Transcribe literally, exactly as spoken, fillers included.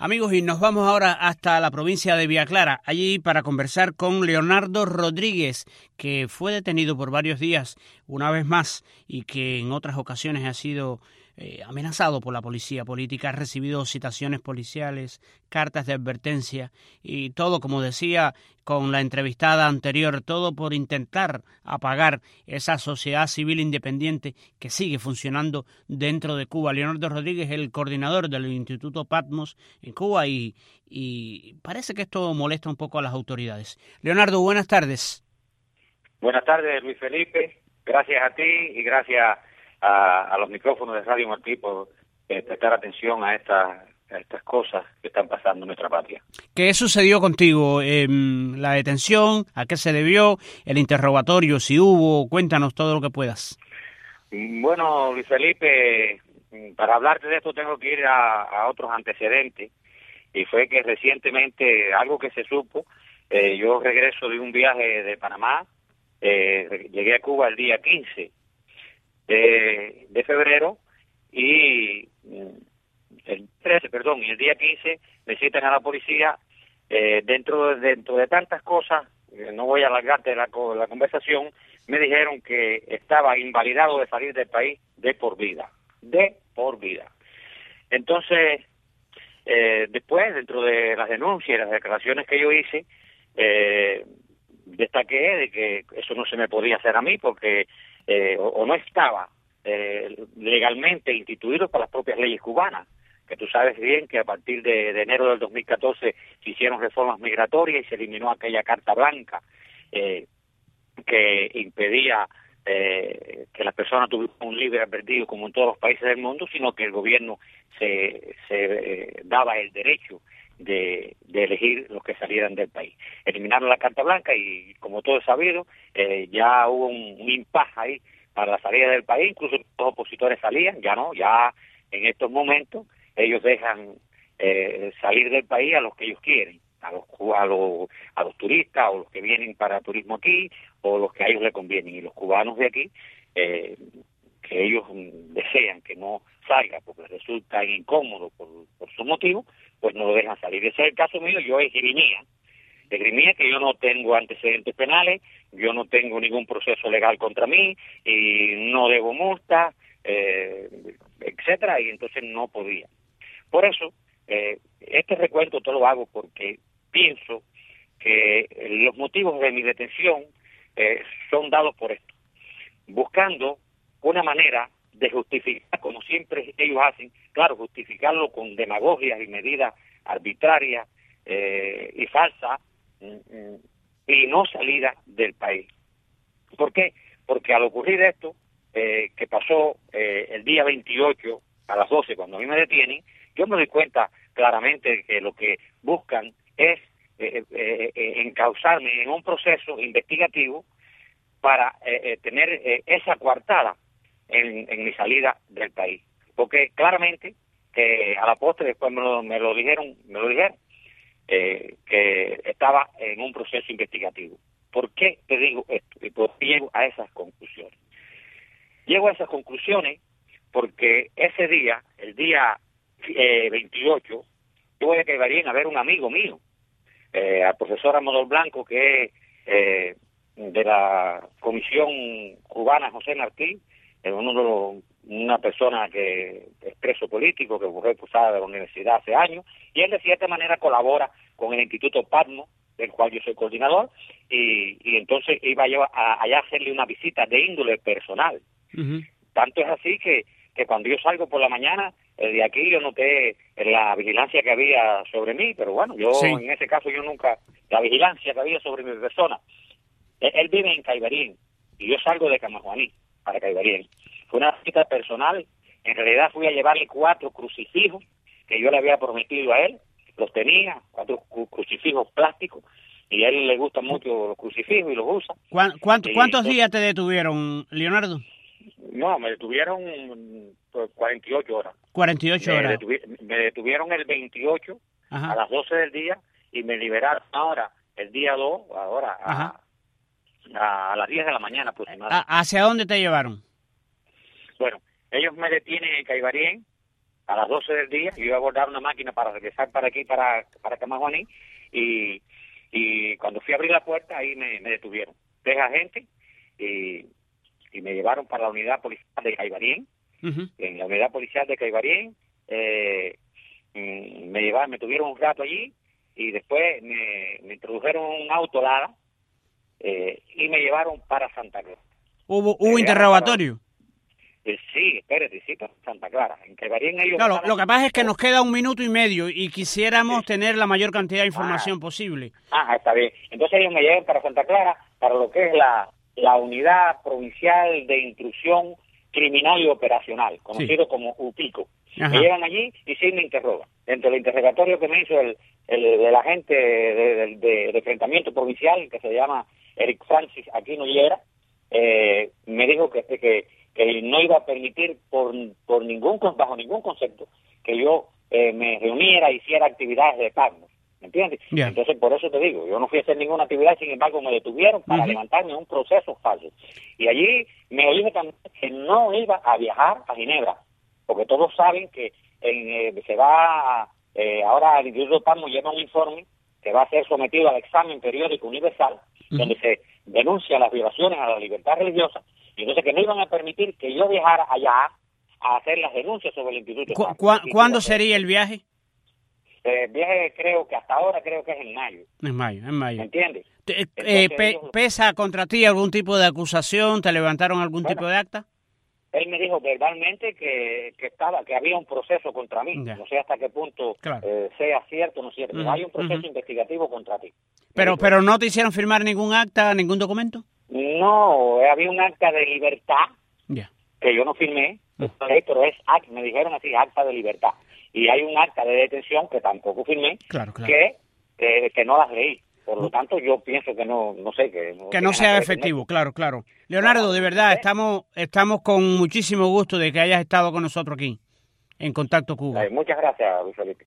Amigos, y nos vamos ahora hasta la provincia de Villa Clara, allí para conversar con Leonardo Rodríguez, que fue detenido por varios días una vez más y que en otras ocasiones ha sido eh, amenazado por la policía política, ha recibido citaciones policiales, cartas de advertencia y todo, como decía con la entrevistada anterior, todo por intentar apagar esa sociedad civil independiente que sigue funcionando dentro de Cuba. Leonardo Rodríguez es el coordinador del Instituto Patmos en Cuba y, y parece que esto molesta un poco a las autoridades. Leonardo, buenas tardes. Buenas tardes, Luis Felipe. Gracias a ti y gracias a, a los micrófonos de Radio Martí por eh, prestar atención a estas a estas cosas que están pasando en nuestra patria. ¿Qué sucedió contigo? Eh, ¿La detención? ¿A qué se debió? ¿El interrogatorio? Si hubo, cuéntanos todo lo que puedas. Bueno, Luis Felipe, para hablarte de esto tengo que ir a, a otros antecedentes, y fue que recientemente, algo que se supo, eh, yo regreso de un viaje de Panamá, eh, llegué a Cuba el día quince de, de febrero, y el trece, perdón, y el día quince me citan a la policía. Eh, dentro, de, dentro de tantas cosas, eh, no voy a alargarte la, la conversación, me dijeron que estaba invalidado de salir del país de por vida, de por vida. Entonces, eh, después, dentro de las denuncias y las declaraciones que yo hice, eh, destaqué de que eso no se me podía hacer a mí porque eh, o, o no estaba eh, legalmente instituido por las propias leyes cubanas, que tú sabes bien que a partir de, de enero del dos mil catorce se hicieron reformas migratorias y se eliminó aquella carta blanca eh, que impedía eh, que las personas tuvieran un libre albedrío como en todos los países del mundo, sino que el gobierno se, se eh, daba el derecho de, de elegir los que salieran del país. Eliminaron la carta blanca y, como todo es sabido, eh, ya hubo un, un impasse ahí para la salida del país. Incluso los opositores salían, ya no, ya en estos momentos ellos dejan eh, salir del país a los que ellos quieren, a los, a los a los turistas o los que vienen para turismo aquí o los que a ellos les convienen, y los cubanos de aquí eh, que ellos desean que no salga porque resulta incómodo por, por su motivo, pues no lo dejan salir. Ese es el caso mío. Yo esgrimía, esgrimía que yo no tengo antecedentes penales, yo no tengo ningún proceso legal contra mí y no debo multa, eh, etcétera, y entonces no podía. Por eso, eh, este recuento todo lo hago porque pienso que los motivos de mi detención eh, son dados por esto, buscando una manera de justificar, como siempre ellos hacen, claro, justificarlo con demagogias y medidas arbitrarias eh, y falsas, mm, y no salida del país. ¿Por qué? Porque al ocurrir esto, eh, que pasó eh, el día veintiocho a las doce, cuando a mí me detienen, yo me doy cuenta claramente que lo que buscan es eh, eh, eh, encauzarme en un proceso investigativo para eh, eh, tener eh, esa coartada en, en mi salida del país. Porque claramente, que a la postre después me lo, me lo dijeron, me lo dijeron, eh, que estaba en un proceso investigativo. ¿Por qué te digo esto? Y por qué llego a esas conclusiones. Llego a esas conclusiones porque ese día, el día eh, veintiocho, yo voy a Caibarien a ver un amigo mío, eh, al profesor Amador Blanco, que es eh, de la Comisión Cubana José Martí, eh, uno de los, una persona que es preso político, que fue expulsada de la universidad hace años, y él de cierta manera colabora con el Instituto Patmos, del cual yo soy coordinador, y, y entonces iba yo a, allá a hacerle una visita de índole personal. Uh-huh. Tanto es así que, que cuando yo salgo por la mañana, eh, de aquí yo noté la vigilancia que había sobre mí, pero bueno, yo sí. En ese caso yo nunca, la vigilancia que había sobre mi persona. Él, él vive en Caibarien y yo salgo de Camajuaní para Caibarien. Fue una visita personal. En realidad fui a llevarle cuatro crucifijos que yo le había prometido a él, los tenía, cuatro crucifijos plásticos, y a él le gustan mucho los crucifijos y los usa. ¿Cuánto, cuánto, y ¿Cuántos entonces, días te detuvieron, Leonardo? No, me detuvieron pues, cuarenta y ocho horas. cuarenta y ocho horas. Me, detuvi- me detuvieron el veintiocho Ajá. a las doce del día y me liberaron ahora, el día dos, ahora a, a, a las diez de la mañana aproximadamente. ¿Hacia dónde te llevaron? Bueno, ellos me detienen en Caibarien a las doce del día, yo iba a abordar una máquina para regresar para aquí, para, para Camaguaní, y, y cuando fui a abrir la puerta, ahí me, me detuvieron. Tres agentes, y, y me llevaron para la unidad policial de Caibarien. Uh-huh. En la unidad policial de Caibarien, eh, me llevaron, me tuvieron un rato allí, y después me, me introdujeron un auto Lada, eh, y me llevaron para Santa Clara. ¿Hubo, hubo interrogatorio? Para, eh, sí, espérate, sí, para Santa Clara. En Caibarien ellos... Claro, lo que pasa es que nos queda un minuto y medio y quisiéramos sí. tener la mayor cantidad de información ah. posible. Ah, está bien. Entonces ellos me llevan para Santa Clara, para lo que es la, la Unidad Provincial de Intrusión Criminal y Operacional, conocido sí. como UPICO. Ajá. Me llevan allí y sí me interrogan. Dentro del interrogatorio que me hizo el, el, el agente de, de, de, de enfrentamiento provincial, que se llama Eric Francis Aquino Llera, eh, me dijo que, que, que no iba a permitir por, por ningún, bajo ningún concepto que yo eh, me reuniera e hiciera actividades de pago. ¿Me entiendes? Yeah. Entonces, por eso te digo, yo no fui a hacer ninguna actividad, sin embargo, me detuvieron para uh-huh. levantarme un proceso falso. Y allí me dije también que no iba a viajar a Ginebra, porque todos saben que en, eh, se va, a, eh, ahora el Instituto Palmo lleva un informe que va a ser sometido al examen periódico universal, uh-huh. donde se denuncia las violaciones a la libertad religiosa, y entonces que no iban a permitir que yo viajara allá a hacer las denuncias sobre el Instituto ¿Cu- cu- ¿Cuándo sería el viaje? El viaje creo que hasta ahora creo que es en mayo. En mayo, en mayo. ¿Me entiendes? Eh, eh, pe- ellos... ¿Pesa contra ti algún tipo de acusación? ¿Te levantaron algún bueno, tipo de acta? Él me dijo verbalmente que, que estaba que había un proceso contra mí. Ya. No sé hasta qué punto claro. eh, sea cierto o no cierto. Uh-huh. Hay un proceso uh-huh. investigativo contra ti. Pero, pero ¿no te hicieron firmar ningún acta, ningún documento? No, había un acta de libertad yeah. que yo no firmé, uh-huh. pero es acta, me dijeron así, acta de libertad. Y hay un acta de detención que tampoco firmé, claro, claro. Que, que que no las leí. Por lo tanto, yo pienso que no, no sé, que no, que no sea efectivo, claro, claro. Leonardo, de verdad, estamos estamos con muchísimo gusto de que hayas estado con nosotros aquí, en Contacto Cuba. Muchas gracias, Luis Felipe.